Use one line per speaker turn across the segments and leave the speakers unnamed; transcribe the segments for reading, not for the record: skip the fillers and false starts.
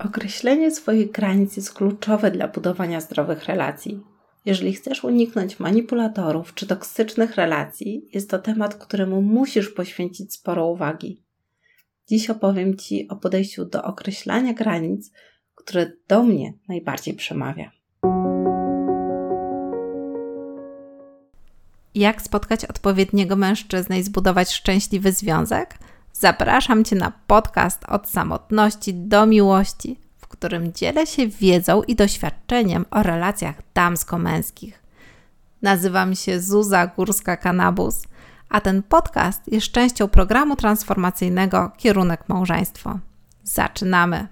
Określenie swoich granic jest kluczowe dla budowania zdrowych relacji. Jeżeli chcesz uniknąć manipulatorów czy toksycznych relacji, jest to temat, któremu musisz poświęcić sporo uwagi. Dziś opowiem Ci o podejściu do określania granic, które do mnie najbardziej przemawia. Jak spotkać odpowiedniego mężczyznę i zbudować szczęśliwy związek? Zapraszam Cię na podcast Od samotności do miłości, w którym dzielę się wiedzą i doświadczeniem o relacjach damsko-męskich. Nazywam się Zuza Górska-Kanabus, a ten podcast jest częścią programu transformacyjnego Kierunek Małżeństwo. Zaczynamy!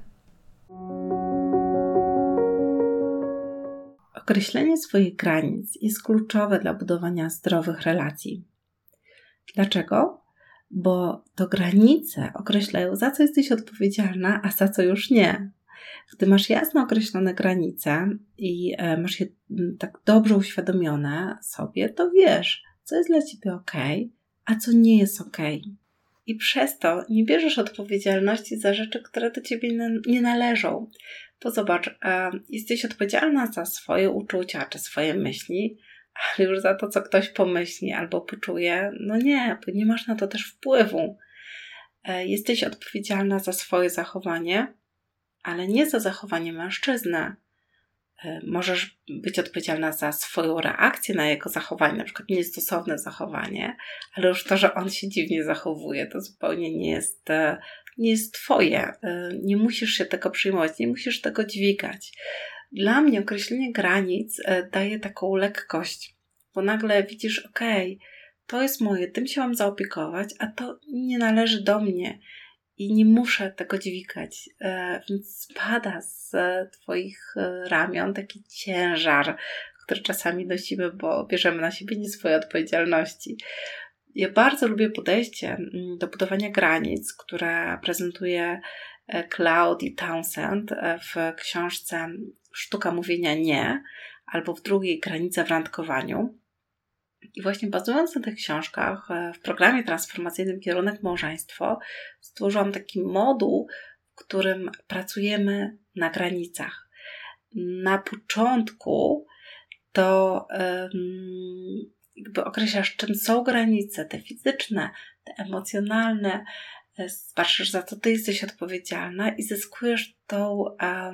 Określenie swoich granic jest kluczowe dla budowania zdrowych relacji. Dlaczego? Bo to granice określają, za co jesteś odpowiedzialna, a za co już nie. Gdy masz jasno określone granice i masz je tak dobrze uświadomione sobie, to wiesz, co jest dla Ciebie okej, a co nie jest okej. I przez to nie bierzesz odpowiedzialności za rzeczy, które do Ciebie nie należą. Bo zobacz, jesteś odpowiedzialna za swoje uczucia czy swoje myśli, ale już za to, co ktoś pomyśli albo poczuje, no nie, bo nie masz na to też wpływu. Jesteś odpowiedzialna za swoje zachowanie, ale nie za zachowanie mężczyzny. Możesz być odpowiedzialna za swoją reakcję na jego zachowanie, na przykład niestosowne zachowanie, ale już to, że on się dziwnie zachowuje, to zupełnie nie jest Twoje. Nie musisz się tego przyjmować, nie musisz tego dźwigać. Dla mnie określenie granic daje taką lekkość, bo nagle widzisz, to jest moje, tym się mam zaopiekować, a to nie należy do mnie i nie muszę tego dźwigać, więc spada z Twoich ramion taki ciężar, który czasami nosimy, bo bierzemy na siebie nie swoje odpowiedzialności. Ja bardzo lubię podejście do budowania granic, które prezentuje Claudia Townsend w książce Sztuka mówienia nie, albo w drugiej Granica w randkowaniu. I właśnie bazując na tych książkach w programie transformacyjnym Kierunek Małżeństwo stworzyłam taki moduł, w którym pracujemy na granicach. Na początku to określasz, czym są granice, te fizyczne, te emocjonalne, patrzysz, za co ty jesteś odpowiedzialna i zyskujesz tą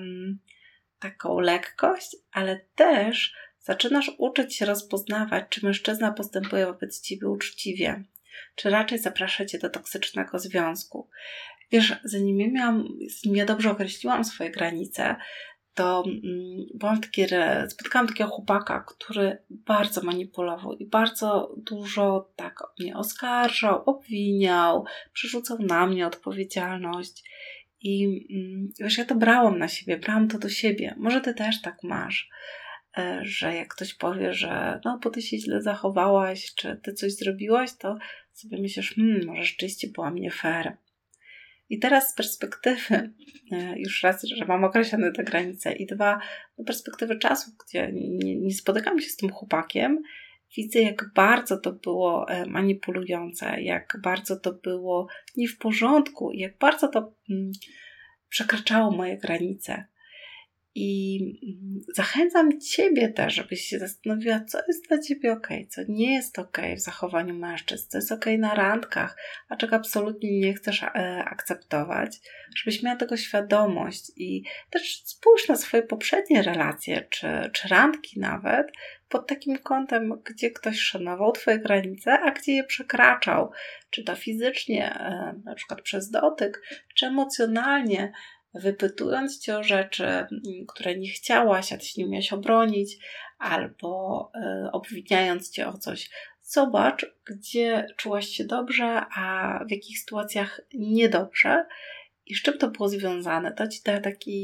taką lekkość, ale też zaczynasz uczyć się rozpoznawać, czy mężczyzna postępuje wobec ciebie uczciwie, czy raczej zaprasza cię do toksycznego związku. Wiesz, zanim ja dobrze określiłam swoje granice, to spotkałam takiego chłopaka, który bardzo manipulował i bardzo dużo tak mnie oskarżał, obwiniał, przerzucał na mnie odpowiedzialność. I wiesz, ja to brałam na siebie, brałam to do siebie. Może ty też tak masz, że jak ktoś powie, że bo ty się źle zachowałaś, czy ty coś zrobiłaś, to sobie myślisz, może rzeczywiście byłam nie fair. I teraz z perspektywy, już raz, że mam określone te granice i dwa, z perspektywy czasu, gdzie nie spotykam się z tym chłopakiem, widzę, jak bardzo to było manipulujące, jak bardzo to było nie w porządku, jak bardzo to przekraczało moje granice. I zachęcam Ciebie też, żebyś się zastanowiła, co jest dla Ciebie okej, co nie jest okej w zachowaniu mężczyzn, co jest okej na randkach, a czego absolutnie nie chcesz akceptować, żebyś miała tego świadomość i też spójrz na swoje poprzednie relacje, czy randki nawet, pod takim kątem, gdzie ktoś szanował Twoje granice, a gdzie je przekraczał, czy to fizycznie, na przykład przez dotyk, czy emocjonalnie, wypytując Cię o rzeczy, które nie chciałaś, a Ty się nie umiałaś obronić, albo obwiniając Cię o coś. Zobacz, gdzie czułaś się dobrze, a w jakich sytuacjach niedobrze i z czym to było związane. To Ci da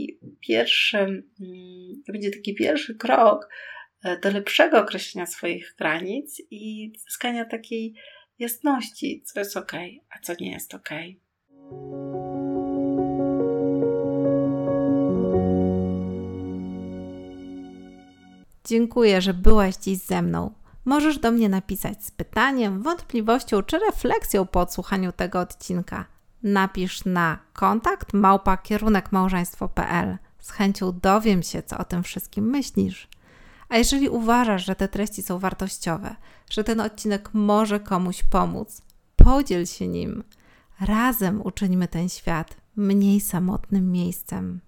będzie taki pierwszy krok do lepszego określenia swoich granic i zyskania takiej jasności, co jest okej, a co nie jest okej. Dziękuję, że byłaś dziś ze mną. Możesz do mnie napisać z pytaniem, wątpliwością czy refleksją po odsłuchaniu tego odcinka.
napisz na kontakt@kierunkmałżeństwo.pl. Z chęcią dowiem się, co o tym wszystkim myślisz. A jeżeli uważasz, że te treści są wartościowe, że ten odcinek może komuś pomóc, podziel się nim. Razem uczyńmy ten świat mniej samotnym miejscem.